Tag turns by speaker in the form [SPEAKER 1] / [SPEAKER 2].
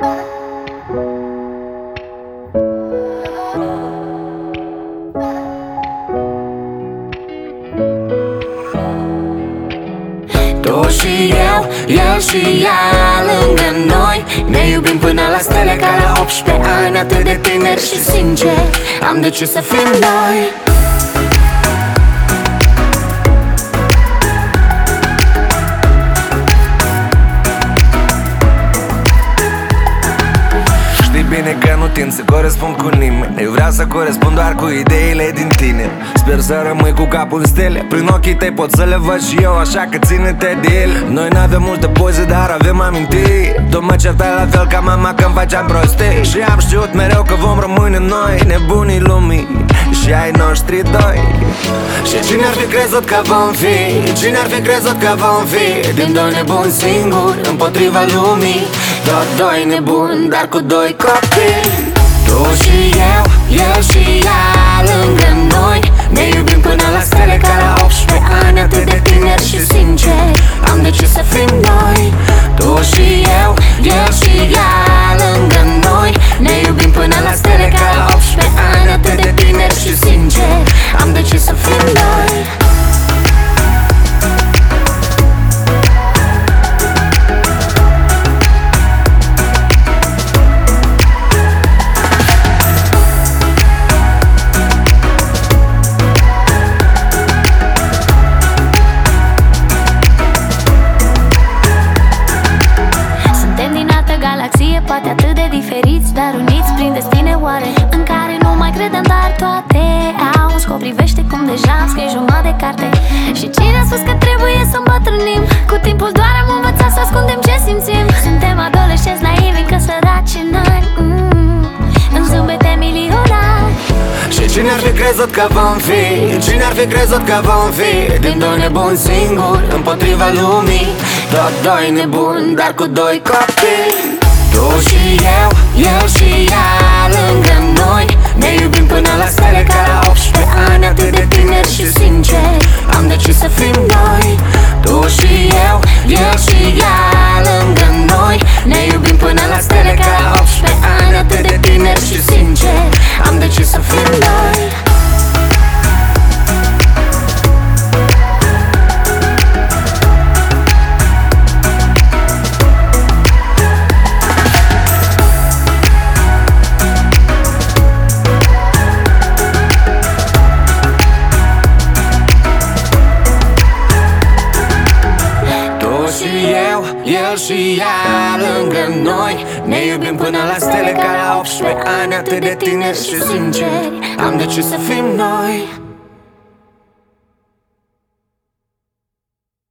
[SPEAKER 1] Tu și eu, el și ea lângă noi. Ne iubim până la stele ca la 18 ani. Atât de tineri și sinceri am decis să fim noi.
[SPEAKER 2] Bine că nu tind să corespund cu nimeni. Eu vreau să corespund doar cu ideile din tine. Sper să rămâi cu capul în stele. Prin ochii tăi pot să le văd și eu, așa că ține-te de ele. Noi n-avem multe poze, dar avem amintiri. Tu mă certai la fel ca mama când faceam prostii. Și am știut mereu că vom rămâne noi, nebunii lumii și ai noștri doi. Și cine ar fi crezut că vom fi, cine ar fi crezut că vom fi din doi nebuni singuri împotriva lumii. Tot doi nebuni, dar cu doi copii. Tu și eu, el și ea lângă noi. Ne iubim până la stele ca la 18 ani. Atât de tineri și sinceri am decis să fim noi. Tu și eu, el și ea lângă noi. Ne iubim până la stele ca la 18 ani. Atât de tineri și sinceri am decis să fim noi.
[SPEAKER 3] Poate atât de diferiți, dar uniți prin destine oare, în care nu mai credem, dar toate au un scop. Privește cum deja am scris jumătate de carte. Și cine a spus că trebuie să îmbătrânim? Cu timpul doar am învățat să ascundem ce simțim. Suntem adolescenți naivi, încă săraci în ani, în zâmbete milionari.
[SPEAKER 2] Și cine ar fi crezut că vom fi, cine ar fi crezut că vom fi din doi nebuni singuri împotriva lumii. Tot doi nebuni, dar cu doi copii. Tu și eu, el și ea lângă noi. Ne iubim până la stele ca la 18 ani. Atât de tineri și sinceri am decis să fim noi. Tu și eu, el și ea lângă noi. Ne iubim până la stele ca la 18 ani. Atât de tineri și sinceri am decis să fim noi. El și ea lângă noi. Ne iubim până la stele ca la 18 ani. Atât de tineri și sinceri am decis să fim noi.